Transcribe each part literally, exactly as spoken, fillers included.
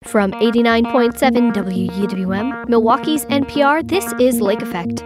From eighty-nine point seven W U W M, Milwaukee's N P R, this is Lake Effect.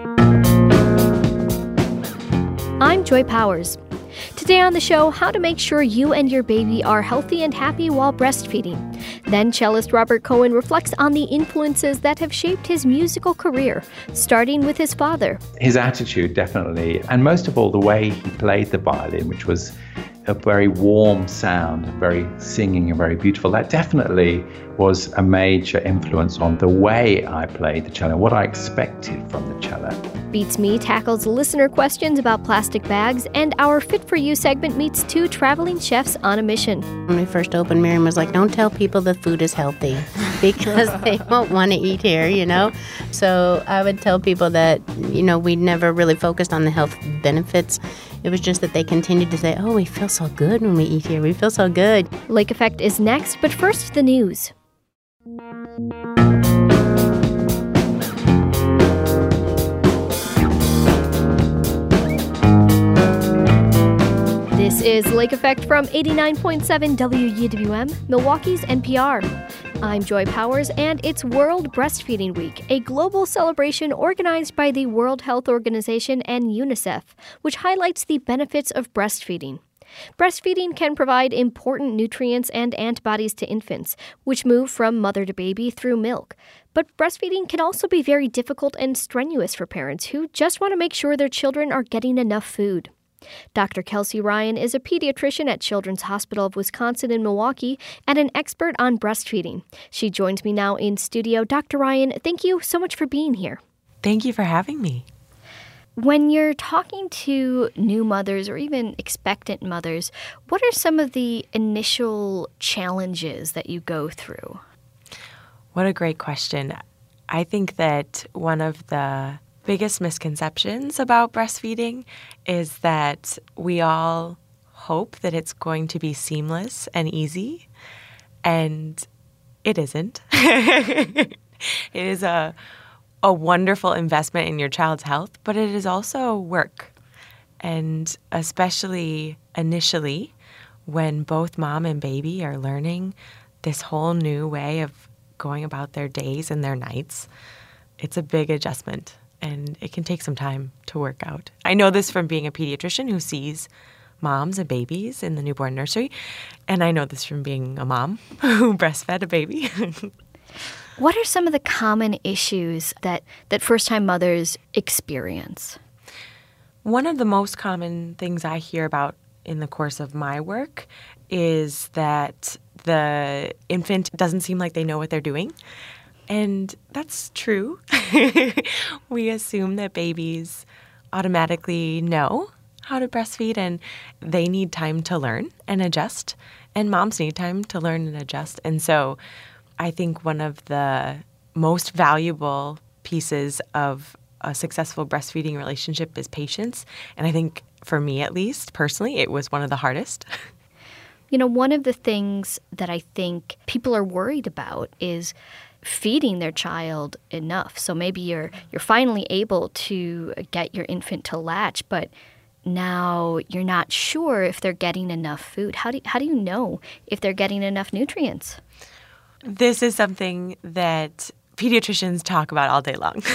I'm Joy Powers. Today on the show, how to make sure you and your baby are healthy and happy while breastfeeding. Then cellist Robert Cohen reflects on the influences that have shaped his musical career, starting with his father. His attitude, definitely, and most of all, the way he played the violin, which was a very warm sound, very singing and very beautiful. That definitely was a major influence on the way I played the cello, what I expected from the cello. Beats Me tackles listener questions about plastic bags, and our Fit For You segment meets two traveling chefs on a mission. When we first opened, Miriam was like, don't tell people the food is healthy because they won't want to eat here, you know? So I would tell people that, you know, we never really focused on the health benefits. It was just that they continued to say, oh, we feel so good when we eat here. We feel so good. Lake Effect is next, but first, the news. This is Lake Effect from eighty-nine point seven W U W M, Milwaukee's N P R. I'm Joy Powers, and it's World Breastfeeding Week, a global celebration organized by the World Health Organization and UNICEF, which highlights the benefits of breastfeeding. Breastfeeding can provide important nutrients and antibodies to infants, which move from mother to baby through milk. But breastfeeding can also be very difficult and strenuous for parents who just want to make sure their children are getting enough food. Doctor Kelsey Ryan is a pediatrician at Children's Hospital of Wisconsin in Milwaukee and an expert on breastfeeding. She joins me now in studio. Doctor Ryan, thank you so much for being here. Thank you for having me. When you're talking to new mothers or even expectant mothers, what are some of the initial challenges that you go through? What a great question. I think that one of the biggest misconceptions about breastfeeding is that we all hope that it's going to be seamless and easy, and it isn't. It is a a wonderful investment in your child's health, but it is also work. And especially initially, when both mom and baby are learning this whole new way of going about their days and their nights, it's a big adjustment. And it can take some time to work out. I know this from being a pediatrician who sees moms and babies in the newborn nursery. And I know this from being a mom who breastfed a baby. What are some of the common issues that, that first-time mothers experience? One of the most common things I hear about in the course of my work is that the infant doesn't seem like they know what they're doing. And that's true. We assume that babies automatically know how to breastfeed, and they need time to learn and adjust, and moms need time to learn and adjust. And so I think one of the most valuable pieces of a successful breastfeeding relationship is patience. And I think for me, at least, personally, it was one of the hardest. You know, one of the things that I think people are worried about is feeding their child enough. So maybe you're you're finally able to get your infant to latch, but now you're not sure if they're getting enough food. How do how do you know if they're getting enough nutrients? This is something that pediatricians talk about all day long.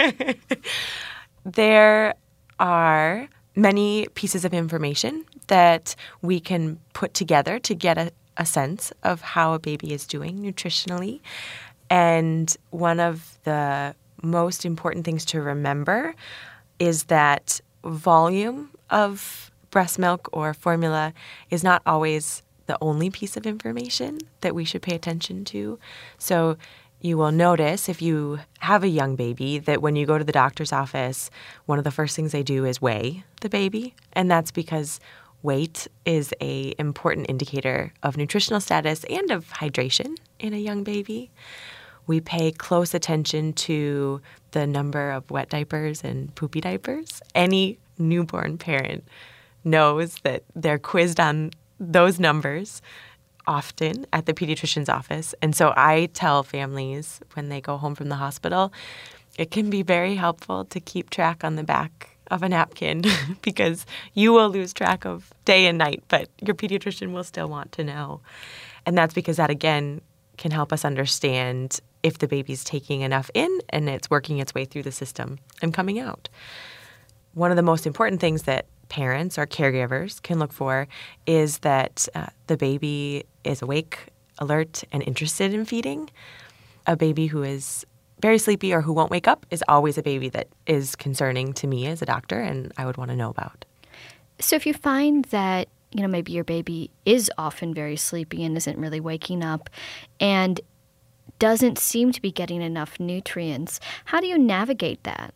There are many pieces of information that we can put together to get a, a sense of how a baby is doing nutritionally. And one of the most important things to remember is that volume of breast milk or formula is not always the only piece of information that we should pay attention to. So you will notice if you have a young baby that when you go to the doctor's office, one of the first things they do is weigh the baby. And that's because weight is an important indicator of nutritional status and of hydration in a young baby. We pay close attention to the number of wet diapers and poopy diapers. Any newborn parent knows that they're quizzed on those numbers often at the pediatrician's office. And so I tell families when they go home from the hospital, it can be very helpful to keep track on the back of a napkin because you will lose track of day and night, but your pediatrician will still want to know. And that's because that, again, can help us understand if the baby's taking enough in and it's working its way through the system and coming out. One of the most important things that parents or caregivers can look for is that uh, the baby is awake, alert, and interested in feeding. A baby who is very sleepy or who won't wake up is always a baby that is concerning to me as a doctor and I would want to know about. So if you find that, you know, maybe your baby is often very sleepy and isn't really waking up and doesn't seem to be getting enough nutrients, how do you navigate that?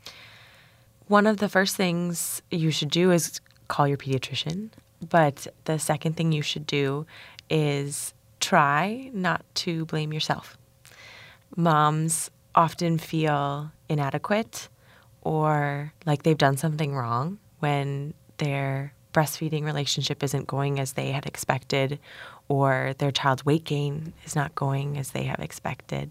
One of the first things you should do is call your pediatrician. But the second thing you should do is try not to blame yourself. Moms often feel inadequate or like they've done something wrong when their breastfeeding relationship isn't going as they had expected or their child's weight gain is not going as they have expected.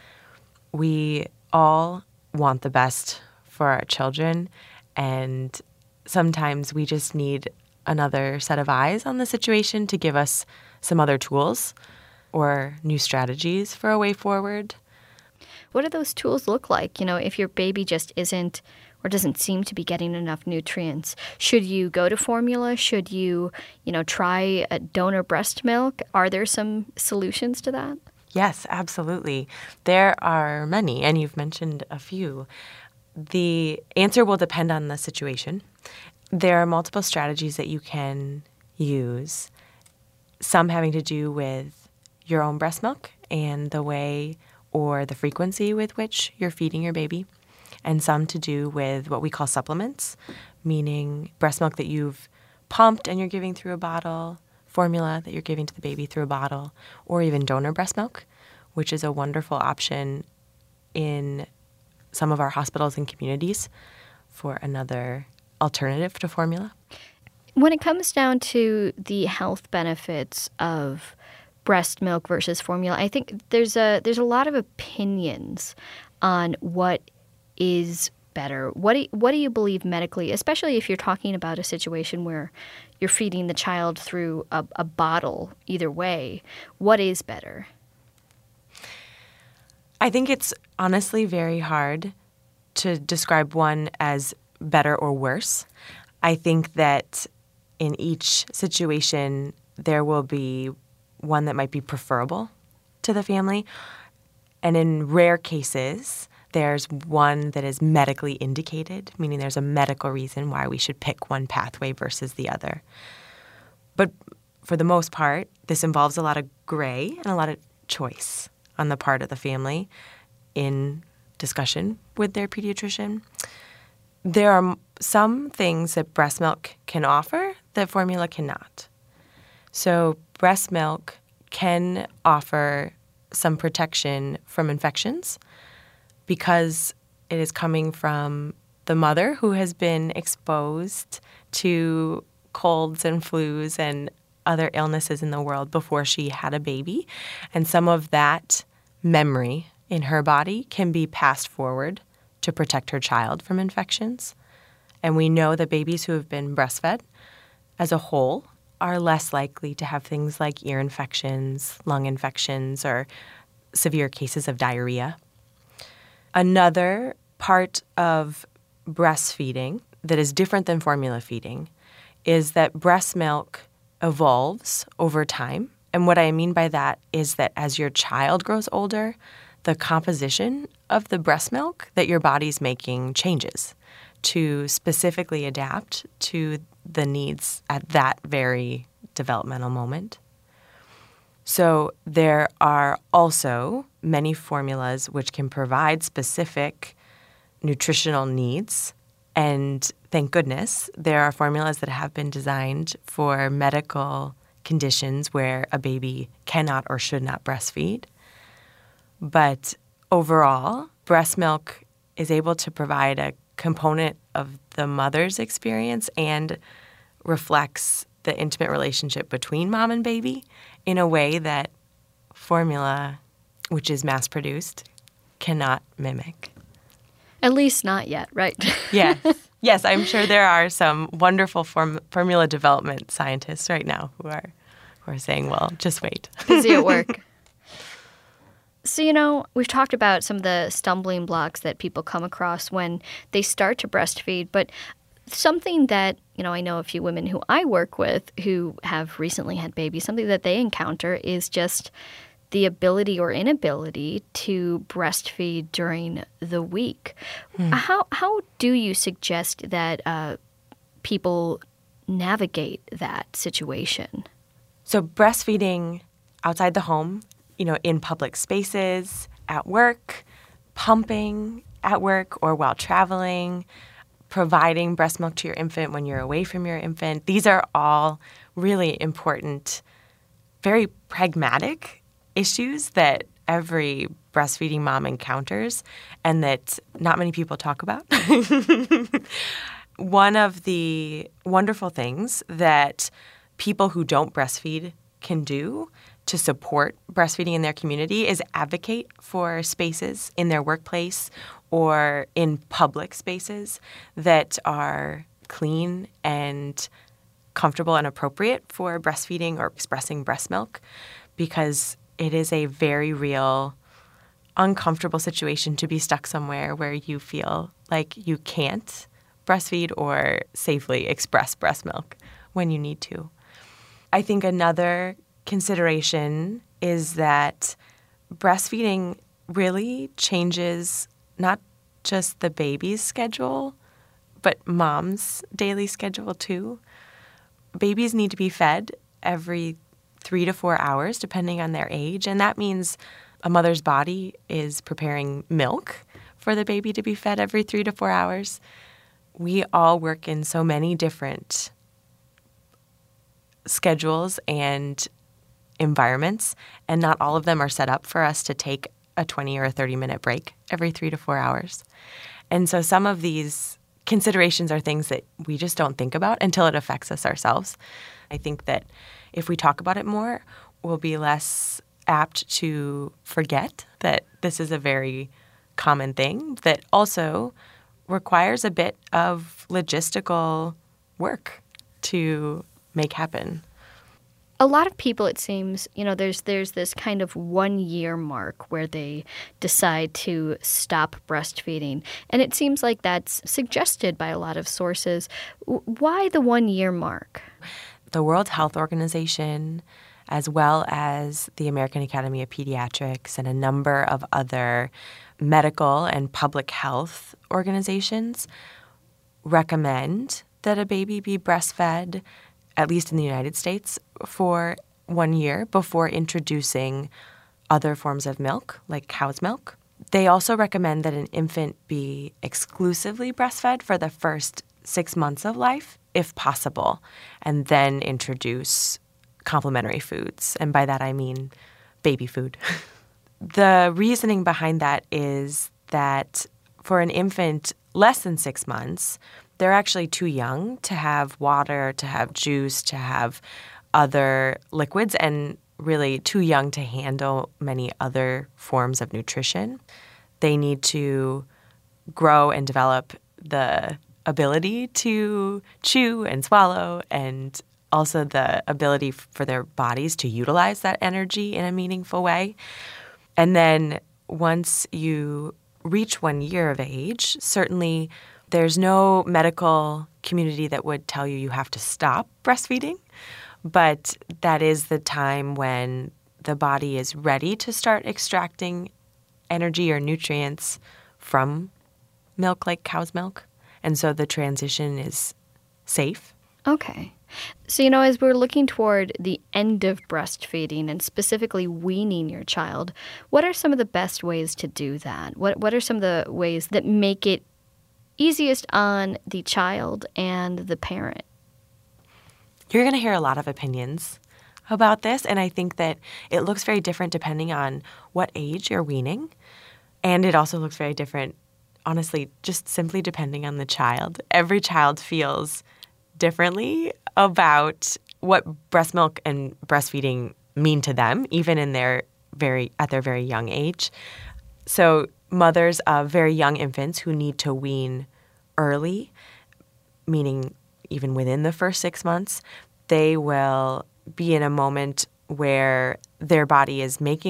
We all want the best for our children, and sometimes we just need another set of eyes on the situation to give us some other tools or new strategies for a way forward. What do those tools look like? You know, if your baby just isn't or doesn't seem to be getting enough nutrients, should you go to formula? Should you, you know, try a donor breast milk? Are there some solutions to that? Yes, absolutely. There are many, and you've mentioned a few. The answer will depend on the situation. There are multiple strategies that you can use, some having to do with your own breast milk and the way or the frequency with which you're feeding your baby, and some to do with what we call supplements, meaning breast milk that you've pumped and you're giving through a bottle, formula that you're giving to the baby through a bottle, or even donor breast milk, which is a wonderful option in some of our hospitals and communities for another alternative to formula. When it comes down to the health benefits of breast milk versus formula, I think there's a there's a lot of opinions on what is better. What do you, what do you believe medically, especially if you're talking about a situation where you're feeding the child through a, a bottle either way? What is better? I think it's honestly very hard to describe one as better or worse. I think that in each situation, there will be one that might be preferable to the family. And in rare cases, there's one that is medically indicated, meaning there's a medical reason why we should pick one pathway versus the other. But for the most part, this involves a lot of gray and a lot of choice on the part of the family in discussion with their pediatrician. There are some things that breast milk can offer that formula cannot. So breast milk can offer some protection from infections because it is coming from the mother who has been exposed to colds and flus and other illnesses in the world before she had a baby. And some of that memory in her body can be passed forward to protect her child from infections. And we know that babies who have been breastfed as a whole are less likely to have things like ear infections, lung infections, or severe cases of diarrhea. Another part of breastfeeding that is different than formula feeding is that breast milk evolves over time. And what I mean by that is that as your child grows older, the composition of the breast milk that your body's making changes to specifically adapt to the needs at that very developmental moment. So there are also many formulas which can provide specific nutritional needs. And thank goodness, there are formulas that have been designed for medical conditions where a baby cannot or should not breastfeed. But overall, breast milk is able to provide a component of the mother's experience and reflects the intimate relationship between mom and baby in a way that formula, which is mass-produced, cannot mimic. At least not yet, right? Yes. Yes, I'm sure there are some wonderful form- formula development scientists right now who are who are saying, well, just wait. Busy at work. So, you know, we've talked about some of the stumbling blocks that people come across when they start to breastfeed, but something that, you know, I know a few women who I work with who have recently had babies, something that they encounter is just the ability or inability to breastfeed during the week. Hmm. How how do you suggest that uh, people navigate that situation? So breastfeeding outside the home, you know, in public spaces, at work, pumping at work or while traveling, providing breast milk to your infant when you're away from your infant. These are all really important, very pragmatic issues that every breastfeeding mom encounters and that not many people talk about. One of the wonderful things that people who don't breastfeed can do to support breastfeeding in their community is advocate for spaces in their workplace or in public spaces that are clean and comfortable and appropriate for breastfeeding or expressing breast milk, because it is a very real, uncomfortable situation to be stuck somewhere where you feel like you can't breastfeed or safely express breast milk when you need to. I think another consideration is that breastfeeding really changes not just the baby's schedule, but mom's daily schedule too. Babies need to be fed every three to four hours, depending on their age, and that means a mother's body is preparing milk for the baby to be fed every three to four hours. We all work in so many different schedules and environments, and not all of them are set up for us to take a twenty or a thirty minute break every three to four hours. And so some of these considerations are things that we just don't think about until it affects us ourselves. I think that if we talk about it more, we'll be less apt to forget that this is a very common thing that also requires a bit of logistical work to make happen. A lot of people, it seems, you know, there's there's this kind of one-year mark where they decide to stop breastfeeding. And it seems like that's suggested by a lot of sources. Why the one-year mark? The World Health Organization, as well as the American Academy of Pediatrics and a number of other medical and public health organizations, recommend that a baby be breastfed, at least in the United States, for one year before introducing other forms of milk, like cow's milk. They also recommend that an infant be exclusively breastfed for the first six months of life, if possible, and then introduce complementary foods. And by that I mean baby food. The reasoning behind that is that for an infant less than six months, they're actually too young to have water, to have juice, to have other liquids, and really too young to handle many other forms of nutrition. They need to grow and develop the ability to chew and swallow, and also the ability for their bodies to utilize that energy in a meaningful way. And then once you reach one year of age, certainly there's no medical community that would tell you you have to stop breastfeeding, but that is the time when the body is ready to start extracting energy or nutrients from milk like cow's milk. And so the transition is safe. Okay. So, you know, as we're looking toward the end of breastfeeding and specifically weaning your child, what are some of the best ways to do that? What What are some of the ways that make it easiest on the child and the parent? You're going to hear a lot of opinions about this, and I think that it looks very different depending on what age you're weaning, and it also looks very different, honestly, just simply depending on the child. Every child feels differently about what breast milk and breastfeeding mean to them, even in their very at their very young age. So mothers of very young infants who need to wean early, meaning even within the first six months, they will be in a moment where their body is making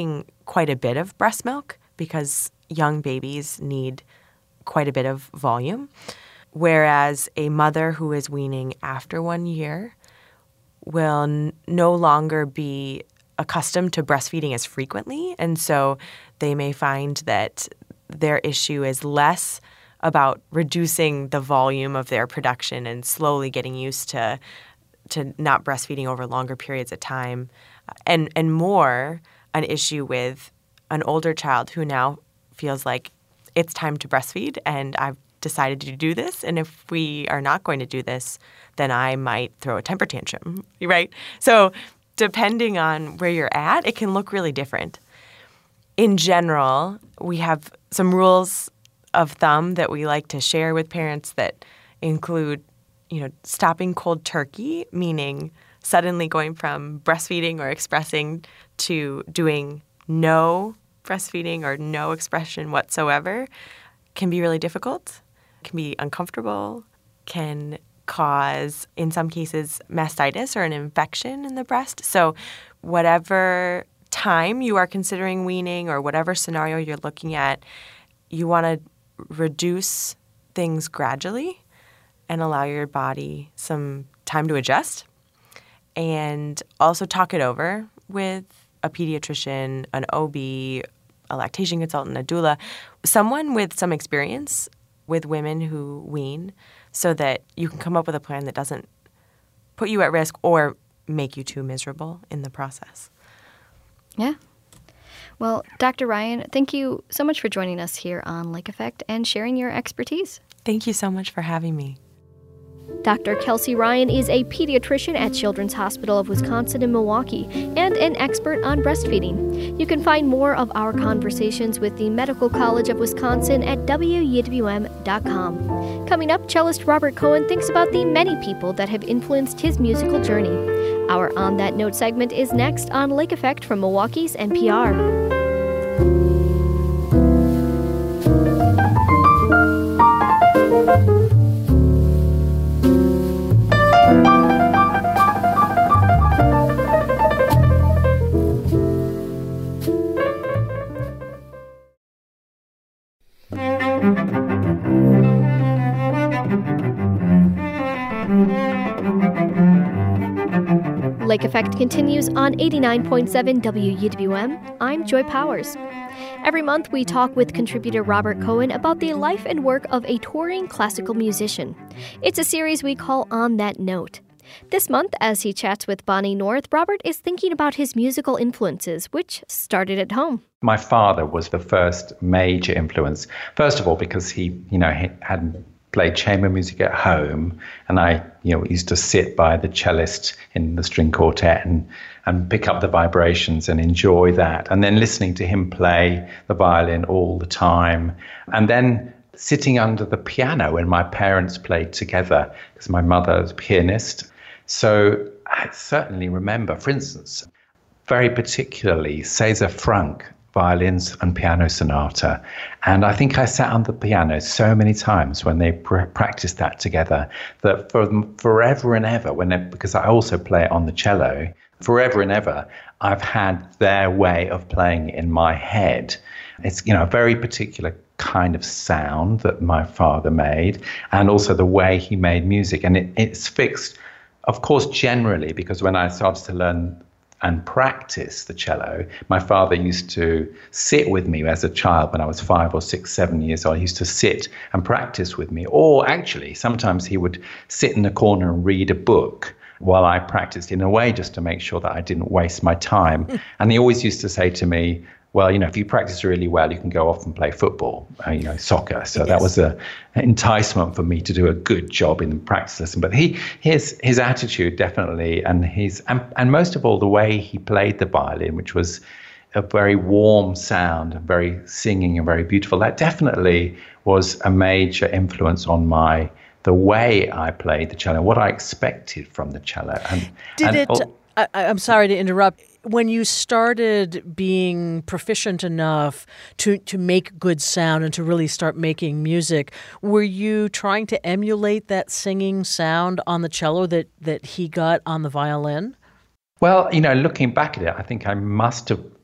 quite a bit of breast milk because young babies need quite a bit of volume, whereas a mother who is weaning after one year will n- no longer be accustomed to breastfeeding as frequently, and so they may find that their issue is less about reducing the volume of their production and slowly getting used to to not breastfeeding over longer periods of time, and and more an issue with an older child who now feels like it's time to breastfeed and I've decided to do this, and if we are not going to do this, then I might throw a temper tantrum, right? So depending on where you're at, it can look really different. In general, we have some rules of thumb that we like to share with parents that include, you know, stopping cold turkey, meaning suddenly going from breastfeeding or expressing to doing no breastfeeding or no expression whatsoever can be really difficult, can be uncomfortable, can cause, in some cases, mastitis or an infection in the breast. So whatever time you are considering weaning or whatever scenario you're looking at, you want to reduce things gradually and allow your body some time to adjust, and also talk it over with a pediatrician, an O B, a lactation consultant, a doula, someone with some experience with women who wean, so that you can come up with a plan that doesn't put you at risk or make you too miserable in the process. Yeah. Well, Doctor Ryan, thank you so much for joining us here on Lake Effect and sharing your expertise. Thank you so much for having me. Doctor Kelsey Ryan is a pediatrician at Children's Hospital of Wisconsin in Milwaukee and an expert on breastfeeding. You can find more of our conversations with the Medical College of Wisconsin at W U W M dot com. Coming up, cellist Robert Cohen thinks about the many people that have influenced his musical journey. Our On That Note segment is next on Lake Effect from Milwaukee's N P R. Lake Effect continues on eighty-nine point seven W U W M. I'm Joy Powers. Every month, we talk with contributor Robert Cohen about the life and work of a touring classical musician. It's a series we call On That Note. This month, as he chats with Bonnie North, Robert is thinking about his musical influences, which started at home. My father was the first major influence. First of all, because he, you know, he had played chamber music at home, and I, you know, used to sit by the cellist in the string quartet and and pick up the vibrations and enjoy that, and then listening to him play the violin all the time, and then sitting under the piano when my parents played together, because my mother was a pianist. So I certainly remember, for instance, very particularly César Franck violins and piano sonata. And I think I sat on the piano so many times when they pr- practiced that together that for forever and ever, when they, because I also play it on the cello, forever and ever, I've had their way of playing it in my head. It's, you know, a very particular kind of sound that my father made, and also the way he made music. And it, it's fixed, of course, generally, because when I started to learn and practice the cello, my father used to sit with me as a child when I was five or six, seven years old. He used to sit and practice with me. Or actually, sometimes he would sit in the corner and read a book while I practiced, in a way just to make sure that I didn't waste my time. And he always used to say to me, well, you know, if you practice really well, you can go off and play football, uh, you know, soccer. So yes. That was a, an enticement for me to do a good job in the practice lesson. But he, his his attitude definitely, and his and, and most of all the way he played the violin, which was a very warm sound, very singing and very beautiful. That definitely was a major influence on my the way I played the cello, what I expected from the cello. And did and, it? oh, I, I'm sorry to interrupt. When you started being proficient enough to, to make good sound and to really start making music, were you trying to emulate that singing sound on the cello that, that he got on the violin? Well, you know, looking back at it, I think I must have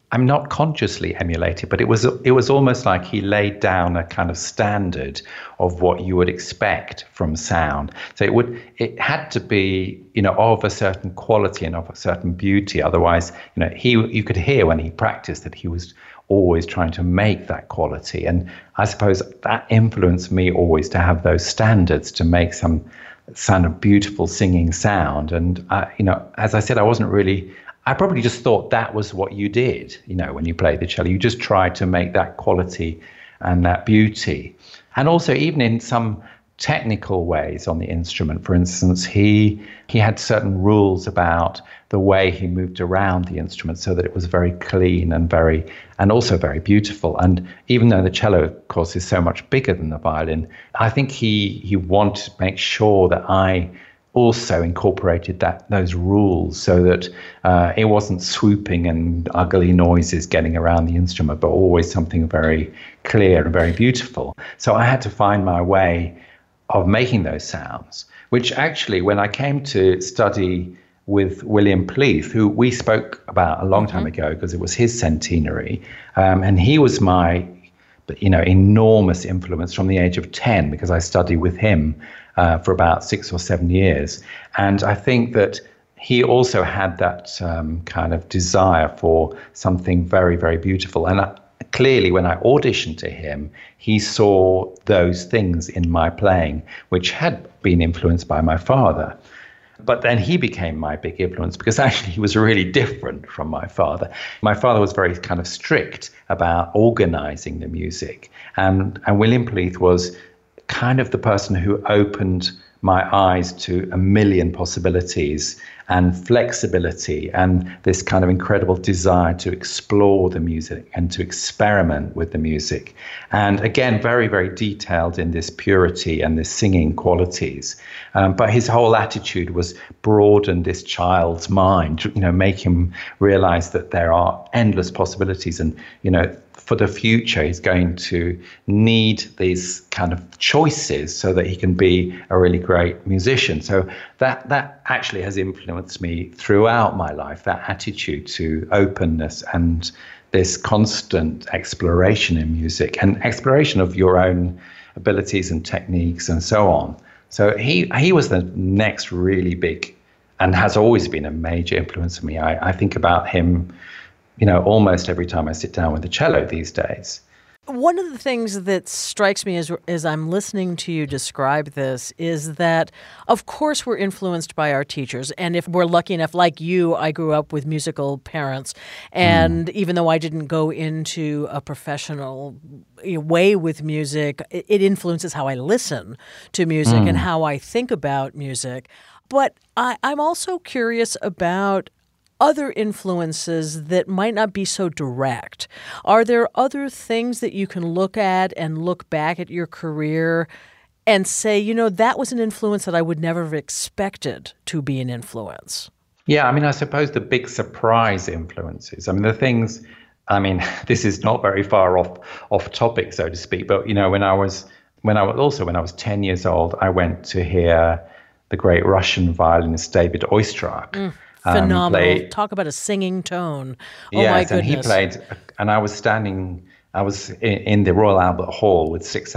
I'm not consciously emulated, but it was it was almost like he laid down a kind of standard of what you would expect from sound. So it would it had to be, you know, of a certain quality and of a certain beauty. Otherwise, you know, he you could hear when he practiced that he was always trying to make that quality. And I suppose that influenced me always to have those standards to make some kind of beautiful singing sound. And I, you know, as I said, I wasn't really. I probably just thought that was what you did, you know, when you played the cello. You just tried to make that quality and that beauty. And also, even in some technical ways on the instrument, for instance, he he had certain rules about the way he moved around the instrument so that it was very clean and very, and also very beautiful. And even though the cello, of course, is so much bigger than the violin, I think he he wanted to make sure that I also incorporated that those rules so that uh, it wasn't swooping and ugly noises getting around the instrument, but always something very clear and very beautiful. So I had to find my way of making those sounds, which actually, when I came to study with William Pleath, who we spoke about a long time mm-hmm. ago because it was his centenary, um, and he was my, you know, enormous influence from the age of ten, because I studied with him Uh, for about six or seven years. And I think that he also had that um, kind of desire for something very, very beautiful. And I, clearly, when I auditioned to him, he saw those things in my playing, which had been influenced by my father. But then he became my big influence because actually he was really different from my father. My father was very kind of strict about organizing the music. And, and William Pleath was kind of the person who opened my eyes to a million possibilities and flexibility and this kind of incredible desire to explore the music and to experiment with the music. And again, very, very detailed in this purity and this singing qualities. Um, but his whole attitude was broaden this child's mind, you know, make him realize that there are endless possibilities. And, you know, for the future, he's going to need these kind of choices so that he can be a really great musician. So that that actually has influenced me throughout my life, that attitude to openness and this constant exploration in music and exploration of your own abilities and techniques and so on. So he he was the next really big and has always been a major influence on me. I, I think about him, you know, almost every time I sit down with the cello these days. One of the things that strikes me as as I'm listening to you describe this is that, of course, we're influenced by our teachers. And if we're lucky enough, like you, I grew up with musical parents. And mm. even though I didn't go into a professional way with music, it influences how I listen to music mm. and how I think about music. But I, I'm also curious about other influences that might not be so direct. Are there other things that you can look at and look back at your career and say, you know, that was an influence that I would never have expected to be an influence? Yeah, I mean, I suppose the big surprise influences, I mean, the things, I mean, this is not very far off off topic, so to speak, but, you know, when I was, when I was also, when I was ten years old, I went to hear the great Russian violinist David Oistrakh. Mm. Phenomenal. Um, played, Talk about a singing tone. Oh, yes, my goodness. And he played, and I was standing, I was in, in the Royal Albert Hall with six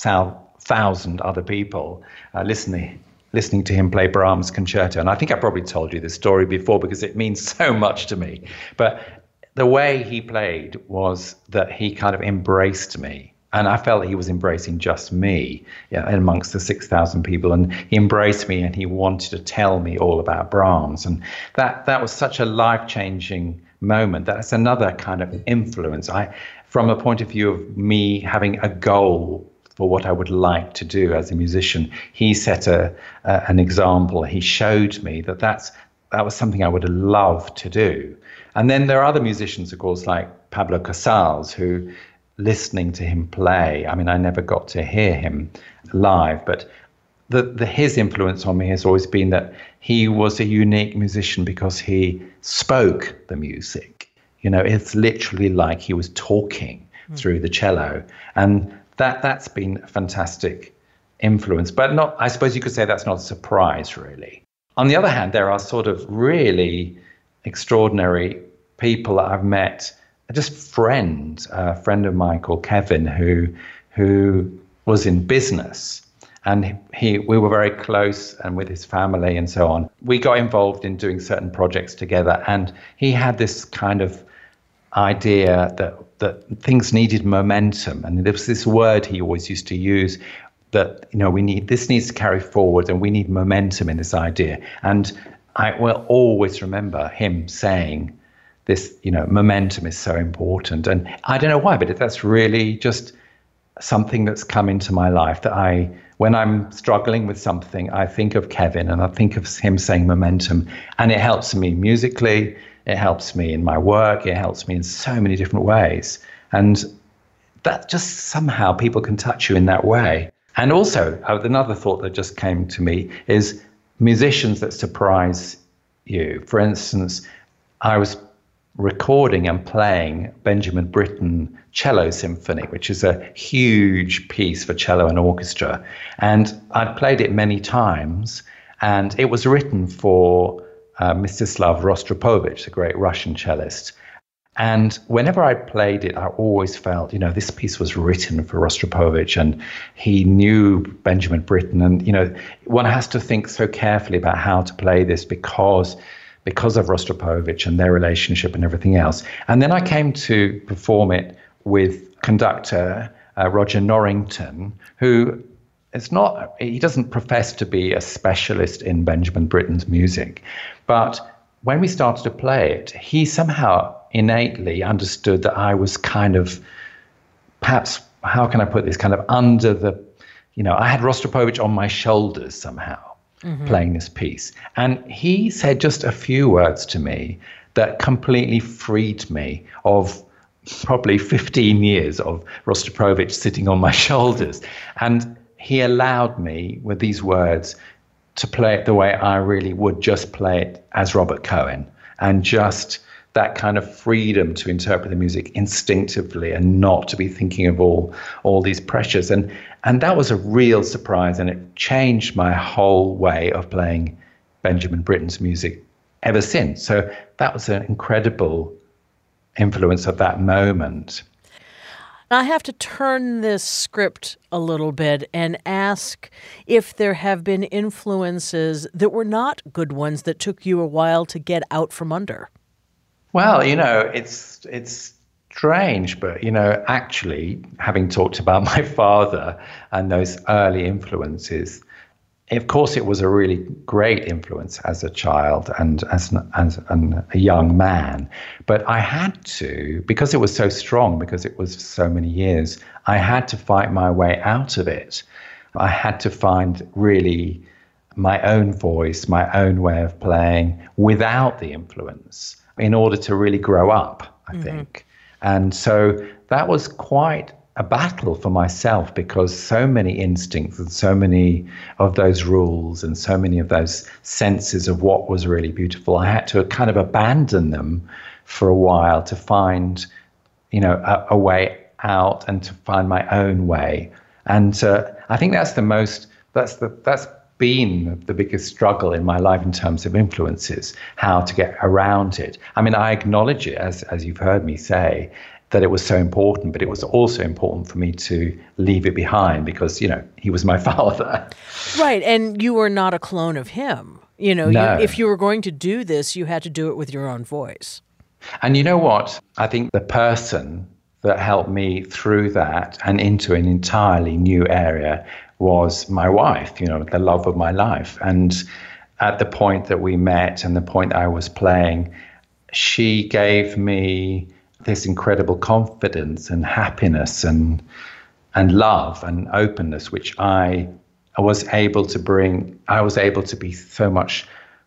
thousand other people uh, listening listening to him play Brahms' concerto. And I think I probably told you this story before because it means so much to me. But the way he played was that he kind of embraced me. And I felt he was embracing just me, yeah, amongst the six thousand people. And he embraced me and he wanted to tell me all about Brahms. And that that was such a life-changing moment. That's another kind of influence. I, from a point of view of me having a goal for what I would like to do as a musician, he set a, uh, an example. He showed me that that's, that was something I would love to do. And then there are other musicians, of course, like Pablo Casals, who, listening to him play, I mean, I never got to hear him live, but the, the his influence on me has always been that he was a unique musician because he spoke the music. You know, it's literally like he was talking mm. through the cello. And that, that's been a fantastic influence. But not, I suppose you could say that's not a surprise, really. On the other hand, there are sort of really extraordinary people that I've met just friend, a friend of mine called Kevin, who who was in business. And he, we were very close, and with his family and so on. We got involved in doing certain projects together, and he had this kind of idea that that things needed momentum. And there was this word he always used to use, that, you know, we need, this needs to carry forward, and we need momentum in this idea. And I will always remember him saying this, you know, momentum is so important. And I don't know why, but that's really just something that's come into my life, that I, when I'm struggling with something, I think of Kevin and I think of him saying momentum, and it helps me musically, it helps me in my work, it helps me in so many different ways. And that just somehow people can touch you in that way. And also, another thought that just came to me is musicians that surprise you. For instance, I was recording and playing Benjamin Britten Cello Symphony, which is a huge piece for cello and orchestra. And I'd played it many times, and it was written for uh, Mstislav Rostropovich, the great Russian cellist. And whenever I played it, I always felt, you know, this piece was written for Rostropovich, and he knew Benjamin Britten. And, you know, one has to think so carefully about how to play this because because of Rostropovich and their relationship and everything else. And then I came to perform it with conductor uh, Roger Norrington, who is not, he doesn't profess to be a specialist in Benjamin Britten's music. But when we started to play it, he somehow innately understood that I was kind of, perhaps, how can I put this, kind of under the, you know, I had Rostropovich on my shoulders somehow. Mm-hmm. Playing this piece. And he said just a few words to me that completely freed me of probably fifteen years of Rostropovich sitting on my shoulders. And he allowed me, with these words, to play it the way I really would just play it as Robert Cohen. And just that kind of freedom to interpret the music instinctively and not to be thinking of all all these pressures. And and that was a real surprise, and it changed my whole way of playing Benjamin Britten's music ever since. So that was an incredible influence of that moment. I have to turn this script a little bit and ask if there have been influences that were not good ones that took you a while to get out from under. Well, you know, it's it's strange, but, you know, actually, having talked about my father and those early influences, of course, it was a really great influence as a child and as, an, as an, a young man. But I had to, because it was so strong, because it was so many years, I had to fight my way out of it. I had to find really my own voice, my own way of playing without the influence, in order to really grow up, I mm-hmm. think. And so that was quite a battle for myself, because so many instincts and so many of those rules and so many of those senses of what was really beautiful, I had to kind of abandon them for a while to find, you know, a, a way out and to find my own way. And uh, I think that's the most, that's the, that's been the biggest struggle in my life in terms of influences, how to get around it. I mean, I acknowledge it, as as you've heard me say, that it was so important, but it was also important for me to leave it behind because, you know, he was my father. Right, and you were not a clone of him. You know, no. you, if you were going to do this, you had to do it with your own voice. And you know what? I think the person that helped me through that and into an entirely new area was my wife, you know, the love of my life. And at the point that we met and the point I was playing, she gave me this incredible confidence and happiness and and love and openness, which I was able to bring. I was able to be so much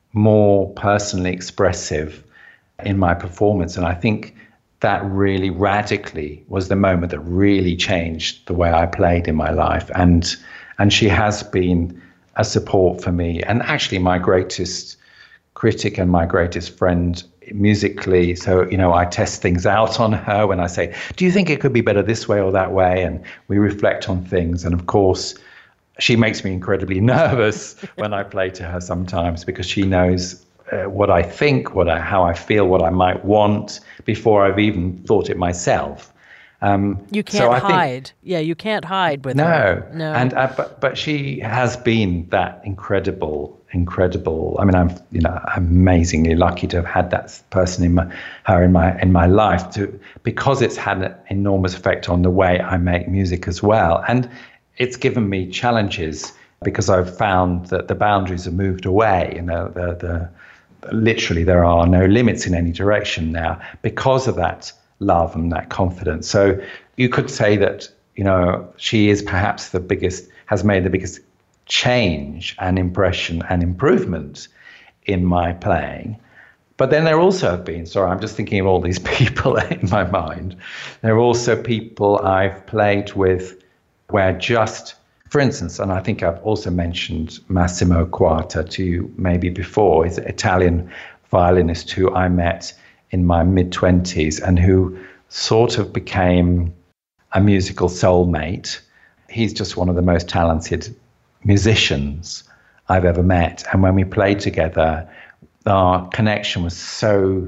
more personally expressive in my performance. And I think that really radically was the moment that really changed the way I played in my life. And and she has been a support for me, and actually my greatest critic and my greatest friend musically. So, you know, I test things out on her when I say, do you think it could be better this way or that way? And we reflect on things. And of course, she makes me incredibly nervous when I play to her sometimes, because she knows uh, what I think, what I, how I feel, what I might want before I've even thought it myself. Um, you can't so I hide. Think, yeah, you can't hide with no, her. No, and uh, but but she has been that incredible, incredible. I mean, I'm you know I'm amazingly lucky to have had that person in my her in my in my life to because it's had an enormous effect on the way I make music as well, and it's given me challenges because I've found that the boundaries have moved away. You know, the the literally there are no limits in any direction now because of that love and that confidence. So you could say that, you know, she is perhaps the biggest, has made the biggest change and impression and improvement in my playing. But then there also have been, sorry, I'm just thinking of all these people in my mind. There are also people I've played with where just, for instance, and I think I've also mentioned Massimo Quarta to you maybe before, he's an Italian violinist who I met in my mid-twenties and who sort of became a musical soulmate. He's just one of the most talented musicians I've ever met. And when we played together, our connection was so,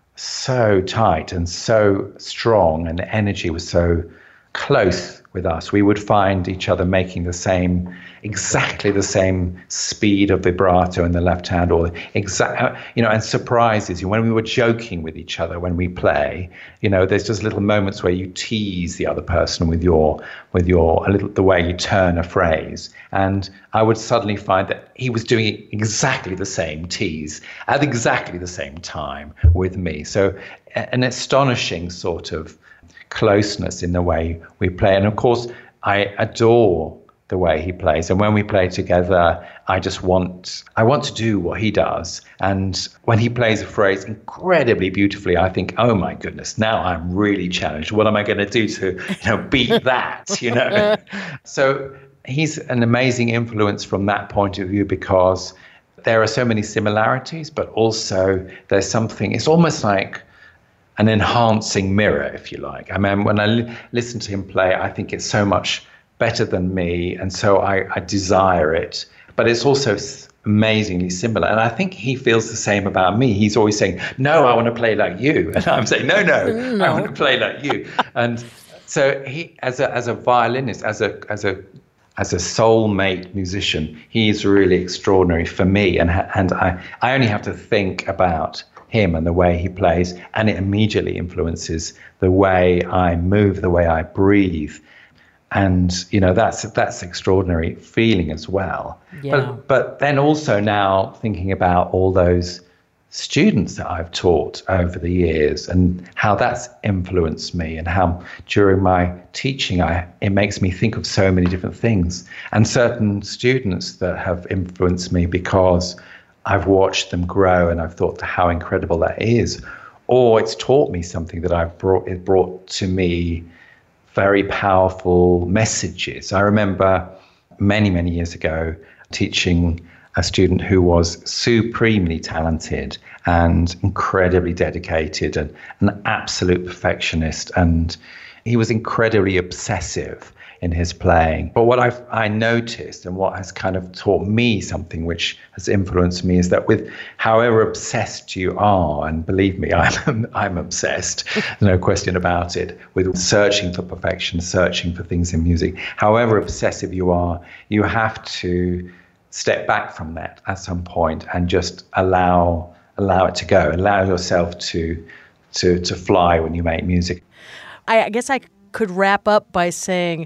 so tight and so strong, and the energy was so close with us. We would find each other making the same, exactly the same speed of vibrato in the left hand, or exact, you know, and surprises you when we were joking with each other when we play. You know, there's just little moments where you tease the other person with your, with your, a little, the way you turn a phrase, and I would suddenly find that he was doing exactly the same tease at exactly the same time with me. So, an astonishing sort of closeness in the way we play. And of course, I adore the way he plays. And when we play together, I just want, I want to do what he does. And when he plays a phrase incredibly beautifully, I think, oh my goodness, now I'm really challenged. What am I going to do to, you know, beat that, you know? So he's an amazing influence from that point of view, because there are so many similarities, but also there's something, it's almost like an enhancing mirror, if you like. I mean, when I li- listen to him play, I think it's so much better than me, and so I, I desire it. But it's also amazingly similar, and I think he feels the same about me. He's always saying, no, I want to play like you. And I'm saying, no, no, no. I want to play like you. And so he, as a as a violinist, as a as a as a soulmate musician, he is really extraordinary for me. And and I, I only have to think about him and the way he plays, and it immediately influences the way I move, the way I breathe. And, you know, that's that's extraordinary feeling as well. Yeah. But but then also now thinking about all those students that I've taught over the years and how that's influenced me, and how during my teaching I it makes me think of so many different things, and certain students that have influenced me because I've watched them grow and I've thought how incredible that is, or it's taught me something that I've brought it brought to me very powerful messages. I remember many, many years ago teaching a student who was supremely talented and incredibly dedicated and an absolute perfectionist, and he was incredibly obsessive in his playing. But what I've I noticed, and what has kind of taught me something which has influenced me, is that with however obsessed you are, and believe me, I'm I'm obsessed, no question about it, with searching for perfection, searching for things in music. However obsessive you are, you have to step back from that at some point and just allow allow it to go, allow yourself to to to fly when you make music. I guess I could wrap up by saying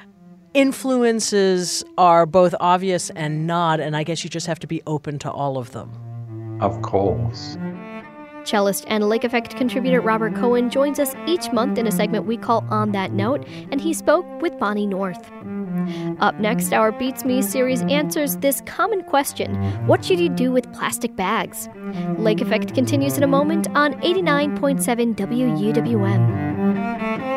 influences are both obvious and not, and I guess you just have to be open to all of them. Of course. Cellist and Lake Effect contributor Robert Cohen joins us each month in a segment we call On That Note, and he spoke with Bonnie North. Up next, our Beats Me series answers this common question: what should you do with plastic bags? Lake Effect continues in a moment on eighty-nine point seven W U W M.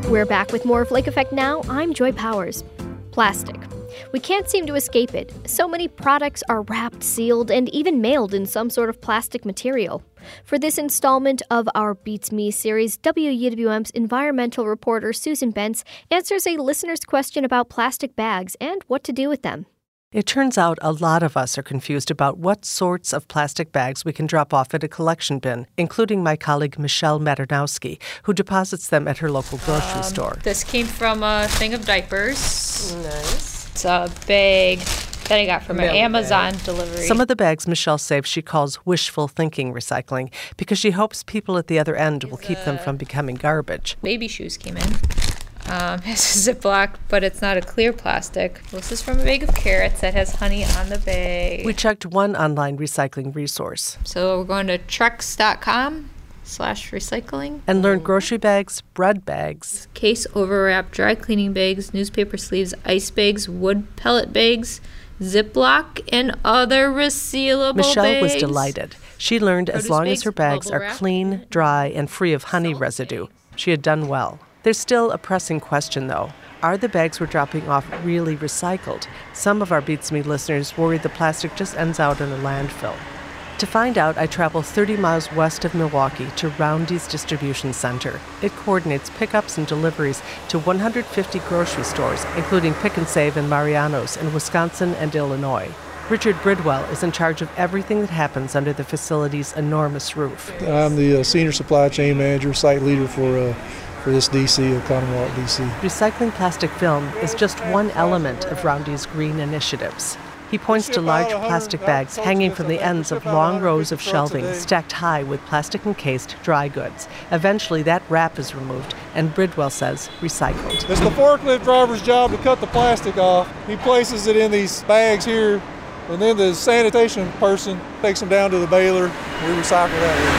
We're back with more of Lake Effect Now. I'm Joy Powers. Plastic. We can't seem to escape it. So many products are wrapped, sealed, and even mailed in some sort of plastic material. For this installment of our Beats Me series, W U W M's environmental reporter Susan Bentz answers a listener's question about plastic bags and what to do with them. It turns out a lot of us are confused about what sorts of plastic bags we can drop off at a collection bin, including my colleague Michelle Maternowski, who deposits them at her local grocery um, store. This came from a thing of diapers. Nice. It's a bag that I got from an Mail Amazon bag. delivery. Some of the bags Michelle saves she calls wishful thinking recycling because she hopes people at the other end will keep them from becoming garbage. Baby shoes came in. Um, it's a Ziploc, but it's not a clear plastic. This is from a bag of carrots that has honey on the bag. We checked one online recycling resource. So we're going to trex.com slash recycling. And learned grocery bags, bread bags, case overwrap, dry cleaning bags, newspaper sleeves, ice bags, wood pellet bags, Ziploc, and other resealable Michelle bags. was delighted. She learned Produce as long bags, as her bags bubble are wrap, clean, dry, and free of honey residue, she had done well. There's still a pressing question, though. Are the bags we're dropping off really recycled? Some of our Beats Me listeners worry the plastic just ends out in a landfill. To find out, I travel thirty miles west of Milwaukee to Roundy's Distribution Center. It coordinates pickups and deliveries to one hundred fifty grocery stores, including Pick and Save and Mariano's in Wisconsin and Illinois. Richard Bridwell is in charge of everything that happens under the facility's enormous roof. I'm the uh, senior supply chain manager, site leader for uh, for this D C, uh, Commonwealth D C. Recycling plastic film is just one element of Roundy's green initiatives. He points to large plastic bags hanging from the ends of long rows of shelving stacked high with plastic-encased dry goods. Eventually, that wrap is removed, and Bridwell says recycled. It's the forklift driver's job to cut the plastic off. He places it in these bags here, and then the sanitation person takes them down to the baler. We recycle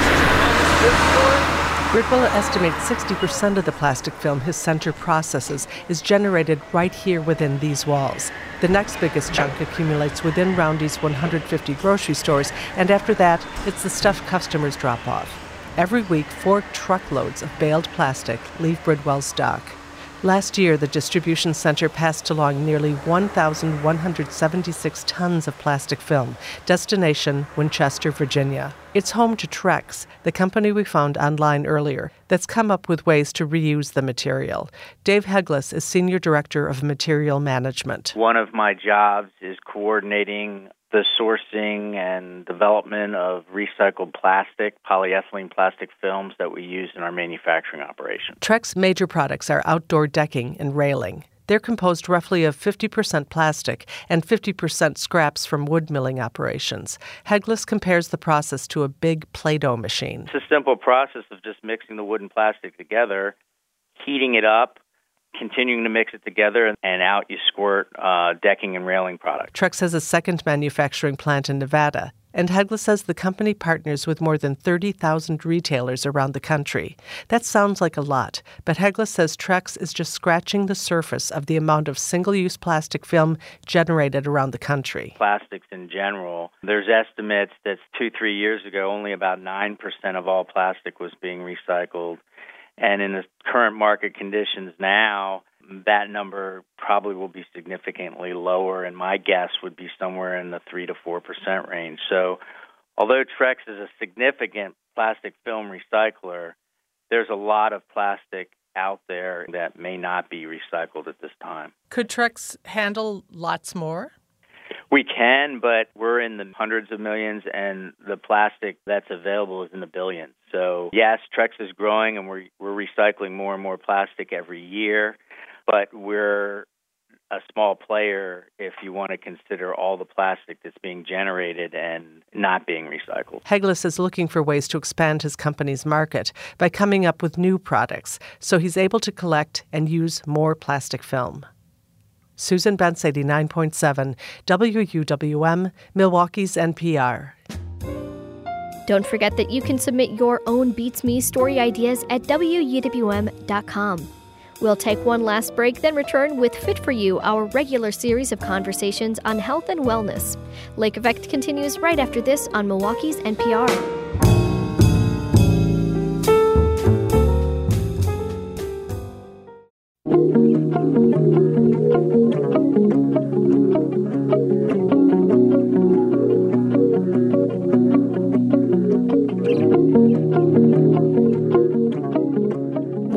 that. Bridwell estimates sixty percent of the plastic film his center processes is generated right here within these walls. The next biggest chunk accumulates within Roundy's one hundred fifty grocery stores, and after that, it's the stuff customers drop off. Every week, four truckloads of baled plastic leave Bridwell's dock. Last year, the distribution center passed along nearly one thousand one hundred seventy-six tons of plastic film. Destination, Winchester, Virginia. It's home to Trex, the company we found online earlier, that's come up with ways to reuse the material. Dave Heglis is Senior Director of Material Management. One of my jobs is coordinating the sourcing and development of recycled plastic, polyethylene plastic films that we use in our manufacturing operation. Trex major products are outdoor decking and railing. They're composed roughly of fifty percent plastic and fifty percent scraps from wood milling operations. Heglis compares the process to a big Play-Doh machine. It's a simple process of just mixing the wood and plastic together, heating it up, continuing to mix it together, and out you squirt uh, decking and railing product. Trex has a second manufacturing plant in Nevada, and Heglis says the company partners with more than thirty thousand retailers around the country. That sounds like a lot, but Heglis says Trex is just scratching the surface of the amount of single-use plastic film generated around the country. Plastics in general, there's estimates that two, three years ago, only about nine percent of all plastic was being recycled. And in the current market conditions now, that number probably will be significantly lower, and my guess would be somewhere in the three to four percent range. So although Trex is a significant plastic film recycler, there's a lot of plastic out there that may not be recycled at this time. Could Trex handle lots more? We can, but we're in the hundreds of millions, and the plastic that's available is in the billions. So, yes, Trex is growing, and we're we're recycling more and more plastic every year, but we're a small player if you want to consider all the plastic that's being generated and not being recycled. Heglis is looking for ways to expand his company's market by coming up with new products, so he's able to collect and use more plastic film. Susan Bentz, eighty-nine point seven, W U W M, Milwaukee's N P R. Don't forget that you can submit your own Beats Me story ideas at W U W M dot com. We'll take one last break, then return with Fit for You, our regular series of conversations on health and wellness. Lake Effect continues right after this on Milwaukee's N P R.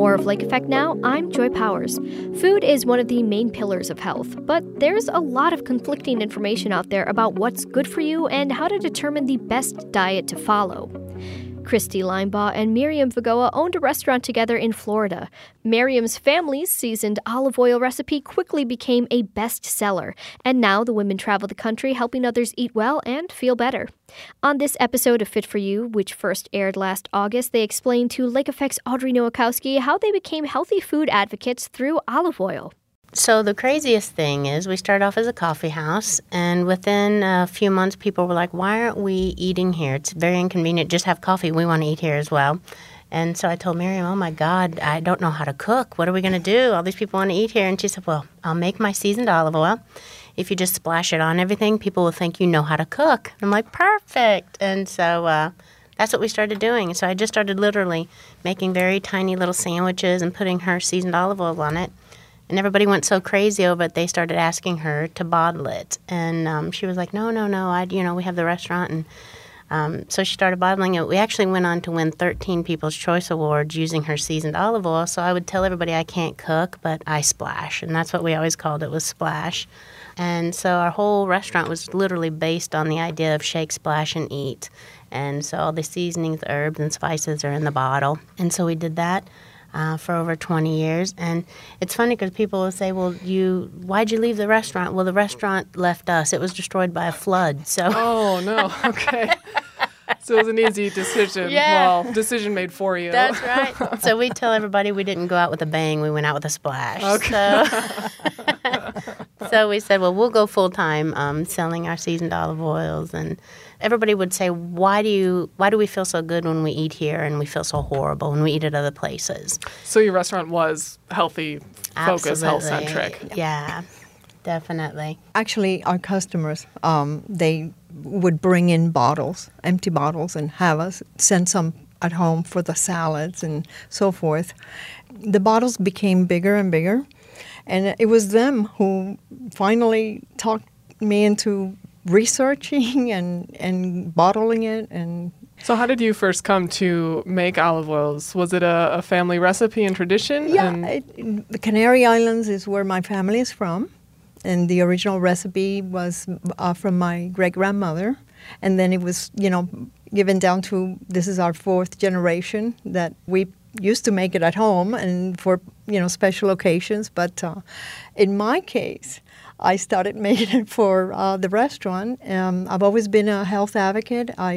more of Lake Effect now. I'm Joy Powers. Food is one of the main pillars of health, but there's a lot of conflicting information out there about what's good for you and how to determine the best diet to follow. Christy Linebaugh and Miriam Vagoa owned a restaurant together in Florida. Miriam's family's seasoned olive oil recipe quickly became a bestseller, and now the women travel the country helping others eat well and feel better. On this episode of Fit for You, which first aired last August, they explained to Lake Effect's Audrey Nowakowski how they became healthy food advocates through olive oil. So the craziest thing is we started off as a coffee house, and within a few months, people were like, why aren't we eating here? It's very inconvenient. Just have coffee. We want to eat here as well. And so I told Miriam, oh, my God, I don't know how to cook. What are we going to do? All these people want to eat here. And she said, well, I'll make my seasoned olive oil. If you just splash it on everything, people will think you know how to cook. I'm like, perfect. And so uh, that's what we started doing. So I just started literally making very tiny little sandwiches and putting her seasoned olive oil on it. And everybody went so crazy over it, they started asking her to bottle it. And um, she was like, no, no, no, I, you know, we have the restaurant. And um, so she started bottling it. We actually went on to win thirteen People's Choice Awards using her seasoned olive oil. So I would tell everybody I can't cook, but I splash. And that's what we always called it, was splash. And so our whole restaurant was literally based on the idea of shake, splash, and eat. And so all the seasonings, herbs, and spices are in the bottle. And so we did that. Uh, for over twenty years. And it's funny because people will say, well, you, why'd you leave the restaurant? Well, the restaurant left us. It was destroyed by a flood. So. Oh, no. Okay. So it was an easy decision. Yeah. Well, decision made for you. That's right. So we tell everybody we didn't go out with a bang. We went out with a splash. Okay. So, so we said, well, we'll go full-time um, selling our seasoned olive oils. And everybody would say, why do you, why do we feel so good when we eat here and we feel so horrible when we eat at other places? So your restaurant was healthy, focused, health-centric. Yeah, definitely. Actually, our customers, um, they would bring in bottles, empty bottles, and have us send some at home for the salads and so forth. The bottles became bigger and bigger, and it was them who finally talked me into researching and, and bottling it. And so how did you first come to make olive oils? Was it a, a family recipe and tradition? Yeah, and it, the Canary Islands is where my family is from. And the original recipe was uh, from my great-grandmother. And then it was, you know, given down to, this is our fourth generation that we used to make it at home and for, you know, special occasions. But uh, in my case, I started making it for uh, the restaurant. Um, I've always been a health advocate. I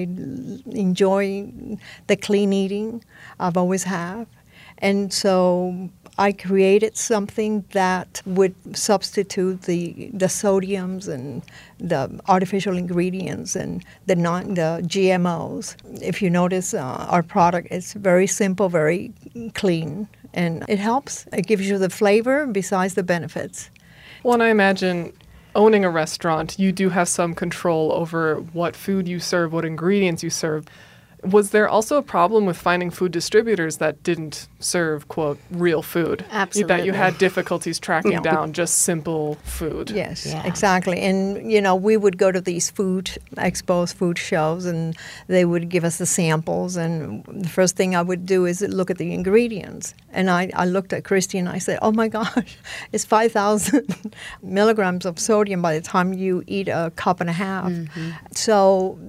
enjoy the clean eating. I've always have. And so I created something that would substitute the the sodiums and the artificial ingredients and the non the G M Os. If you notice, uh, our product is very simple, very clean, and it helps. It gives you the flavor besides the benefits. Well, and I imagine owning a restaurant, you do have some control over what food you serve, what ingredients you serve. Was there also a problem with finding food distributors that didn't serve, quote, real food? Absolutely. That you had difficulties tracking Yeah. down just simple food? Yes, Yeah. exactly. And, you know, we would go to these food expos, food shows, and they would give us the samples. And the first thing I would do is look at the ingredients. And I, I looked at Christy and I said, oh, my gosh, it's five thousand milligrams of sodium by the time you eat a cup and a half. Mm-hmm. So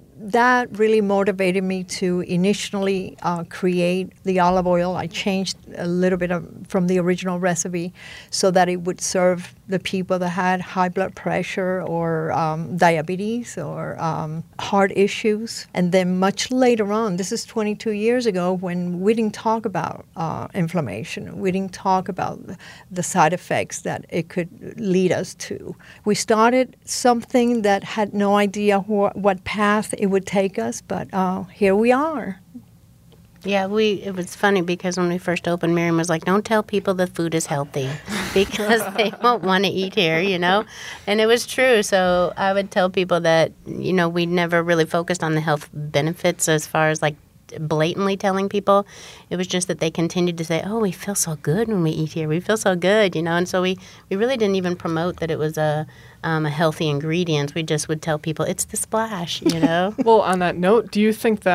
that really motivated me to initially uh, create the olive oil. I changed a little bit of, from the original recipe so that it would serve the people that had high blood pressure or um, diabetes or um, heart issues. And then much later on, this is twenty-two years ago, when we didn't talk about uh, inflammation. We didn't talk about the side effects that it could lead us to. We started something that had no idea wh- what path it would take us, but uh, here we are. Yeah, we. It was funny because when we first opened, Miriam was like, don't tell people the food is healthy because they won't want to eat here, you know? And it was true. So I would tell people that, you know, we never really focused on the health benefits as far as like blatantly telling people. It was just that they continued to say, oh, we feel so good when we eat here. We feel so good, you know? And so we, we really didn't even promote that it was a, um, a healthy ingredient. We just would tell people it's the splash, you know? Well, on that note, do you think that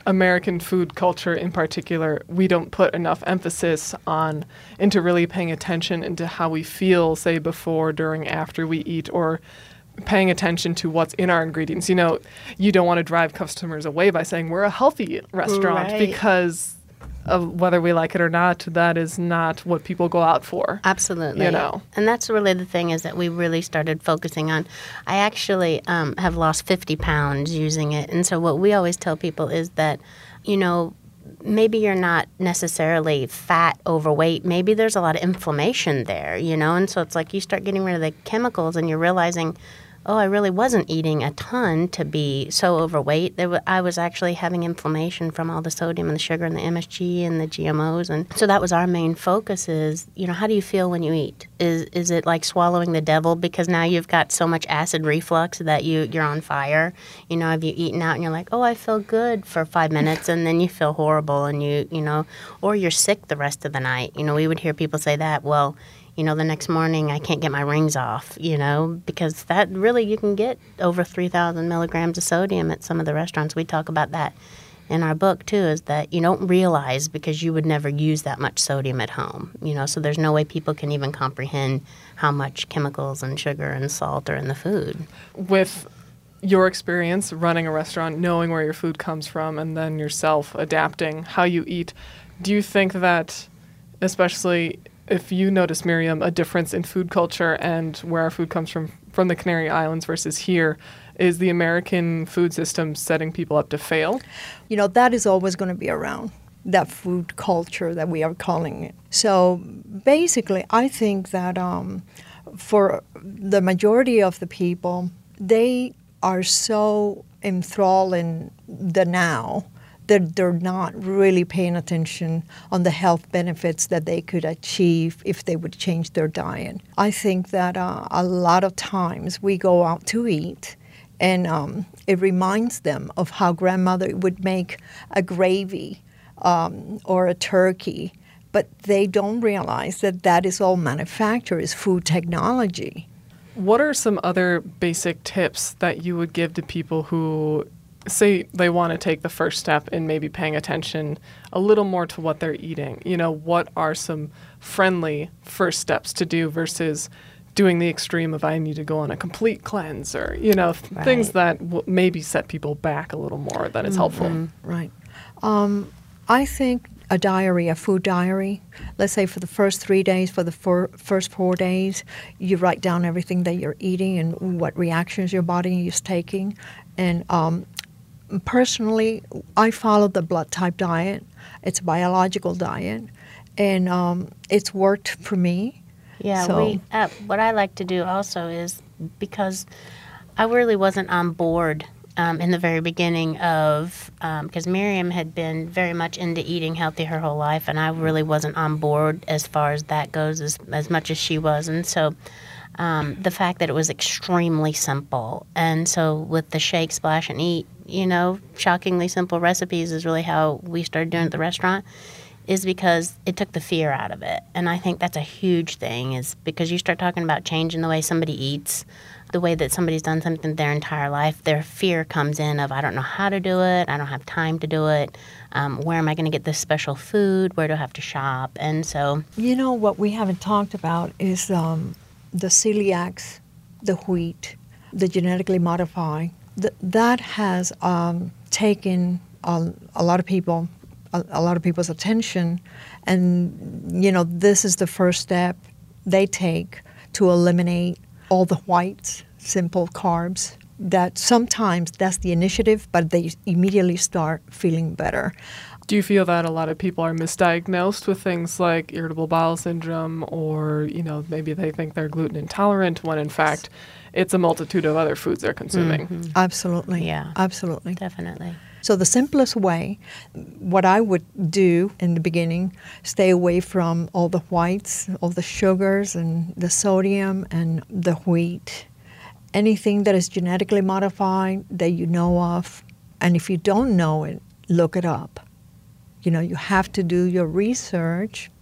American food culture in particular, we don't put enough emphasis on into really paying attention into how we feel, say, before, during, after we eat, or paying attention to what's in our ingredients. You know, you don't want to drive customers away by saying we're a healthy restaurant, Right. because of whether we like it or not, that is not what people go out for. Absolutely. You know. And that's really the thing, is that we really started focusing on. I actually um, have lost fifty pounds using it. And so what we always tell people is that, you know, maybe you're not necessarily fat, overweight. Maybe there's a lot of inflammation there, you know. And so it's like you start getting rid of the chemicals and you're realizing, oh, I really wasn't eating a ton to be so overweight. There w- I was actually having inflammation from all the sodium and the sugar and the M S G and the G M Os. And so that was our main focus is, you know, how do you feel when you eat? Is is it like swallowing the devil because now you've got so much acid reflux that you, you're on fire? You know, have you eaten out and you're like, oh, I feel good for five minutes and then you feel horrible and you, you know, or you're sick the rest of the night. You know, we would hear people say that, well, you know, the next morning I can't get my rings off, you know, because that really, you can get over three thousand milligrams of sodium at some of the restaurants. We talk about that in our book, too, is that you don't realize because you would never use that much sodium at home, you know, so there's no way people can even comprehend how much chemicals and sugar and salt are in the food. With your experience running a restaurant, knowing where your food comes from, and then yourself adapting how you eat, do you think that, especially if you notice, Miriam, a difference in food culture and where our food comes from, from the Canary Islands versus here, is the American food system setting people up to fail? You know, that is always going to be around, that food culture that we are calling it. So basically, I think that um, for the majority of the people, they are so enthralled in the now that they're not really paying attention on the health benefits that they could achieve if they would change their diet. I think that uh, a lot of times we go out to eat and um, it reminds them of how grandmother would make a gravy um, or a turkey, but they don't realize that that is all manufactured, is food technology. What are some other basic tips that you would give to people who say they want to take the first step in maybe paying attention a little more to what they're eating? You know, what are some friendly first steps to do versus doing the extreme of I need to go on a complete cleanse, or, you know, th- Right. things that w- maybe set people back a little more than is helpful? Right. Um, I think a diary, a food diary, let's say for the first three days, for the four, first four days, you write down everything that you're eating and what reactions your body is taking. And um, personally, I follow the blood type diet. It's a biological diet, and um, it's worked for me. Yeah, So- we. Uh, what I like to do also is, because I really wasn't on board um, in the very beginning of, because um, Miriam had been very much into eating healthy her whole life, and I really wasn't on board as far as that goes as, as much as she was. And so um, the fact that it was extremely simple, and so with the shake, splash, and eat, you know, shockingly simple recipes is really how we started doing it at the restaurant, is because it took the fear out of it. And I think that's a huge thing, is because you start talking about changing the way somebody eats, the way that somebody's done something their entire life, their fear comes in of, I don't know how to do it, I don't have time to do it, um, where am I going to get this special food, where do I have to shop? And so, You know, what we haven't talked about is um, the celiacs, the wheat, the genetically modified. Th- that has um, taken a, a lot of people, a, a lot of people's attention, and you know, this is the first step they take to eliminate all the whites, simple carbs. That sometimes that's the initiative, but they immediately start feeling better. Do you feel that a lot of people are misdiagnosed with things like irritable bowel syndrome, or, you know, maybe they think they're gluten intolerant when in fact it's a multitude of other foods they're consuming? Mm-hmm. Absolutely. Yeah. Absolutely. Definitely. So the simplest way, what I would do in the beginning, stay away from all the whites, all the sugars and the sodium and the wheat. Anything that is genetically modified that you know of, and if you don't know it, look it up. You know, you have to do your research,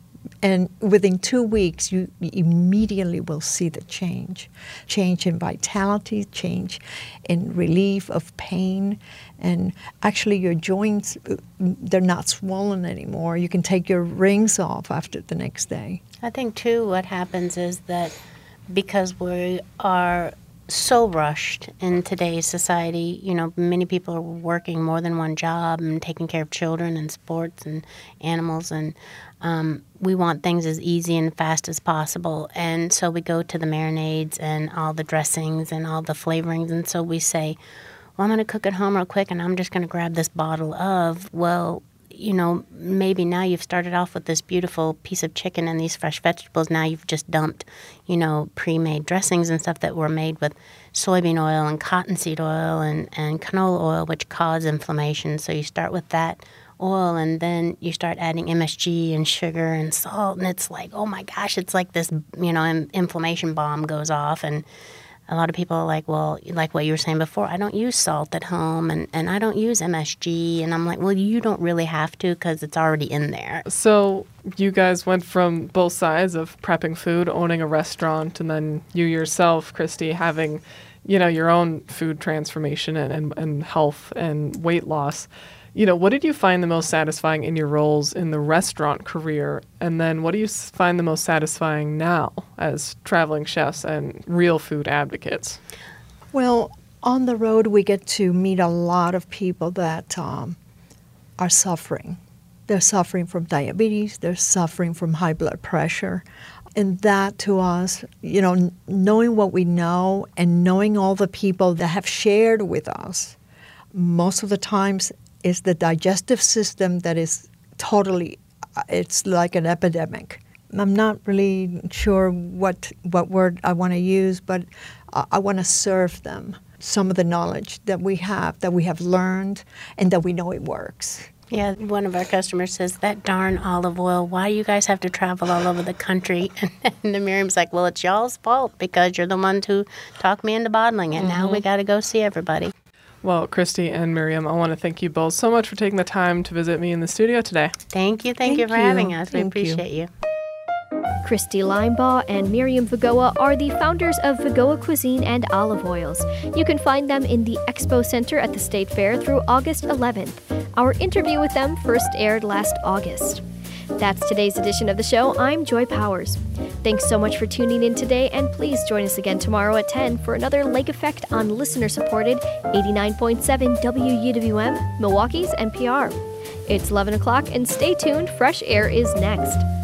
And within two weeks, you immediately will see the change. Change in vitality, change in relief of pain. And actually your joints, they're not swollen anymore. You can take your rings off after the next day. I think, too, what happens is that because we are so rushed in today's society, you know, many people are working more than one job and taking care of children and sports and animals, and um, we want things as easy and fast as possible. And so we go to the marinades and all the dressings and all the flavorings, and so we say, well, I'm going to cook at home real quick and I'm just going to grab this bottle of, well, you know, maybe now you've started off with this beautiful piece of chicken and these fresh vegetables. Now you've just dumped, you know, pre-made dressings and stuff that were made with soybean oil and cottonseed oil and, and canola oil, which cause inflammation. So you start with that oil and then you start adding M S G and sugar and salt. And it's like, oh my gosh, it's like this, you know, inflammation bomb goes off. And a lot of people are like, well, like what you were saying before, I don't use salt at home and, and I don't use M S G. And I'm like, well, you don't really have to because it's already in there. So you guys went from both sides of prepping food, owning a restaurant, and then you yourself, Christy, having, you know, your own food transformation and, and, and health and weight loss. You know, what did you find the most satisfying in your roles in the restaurant career? And then what do you find the most satisfying now as traveling chefs and real food advocates? Well, on the road, we get to meet a lot of people that um, are suffering. They're suffering from diabetes. They're suffering from high blood pressure. And that to us, you know, knowing what we know and knowing all the people that have shared with us, most of the times is the digestive system that is totally, it's like an epidemic. I'm not really sure what what word I want to use, but I, I want to serve them some of the knowledge that we have, that we have learned, and that we know it works. Yeah, one of our customers says, that darn olive oil, why do you guys have to travel all over the country? And then Miriam's like, well, it's y'all's fault because you're the ones who talked me into bottling it. Mm-hmm. Now we got to go see everybody. Well, Christy and Miriam, I want to thank you both so much for taking the time to visit me in the studio today. Thank you. Thank, thank you for you. having us. Thank we appreciate you. you. Christy Linebaugh and Miriam Vagoa are the founders of Vagoa Cuisine and Olive Oils. You can find them in the Expo Center at the State Fair through August eleventh. Our interview with them first aired last August. That's today's edition of the show. I'm Joy Powers. Thanks so much for tuning in today, and please join us again tomorrow at ten for another Lake Effect on listener-supported eighty-nine point seven W U W M, Milwaukee's N P R. It's eleven o'clock, and stay tuned. Fresh Air is next.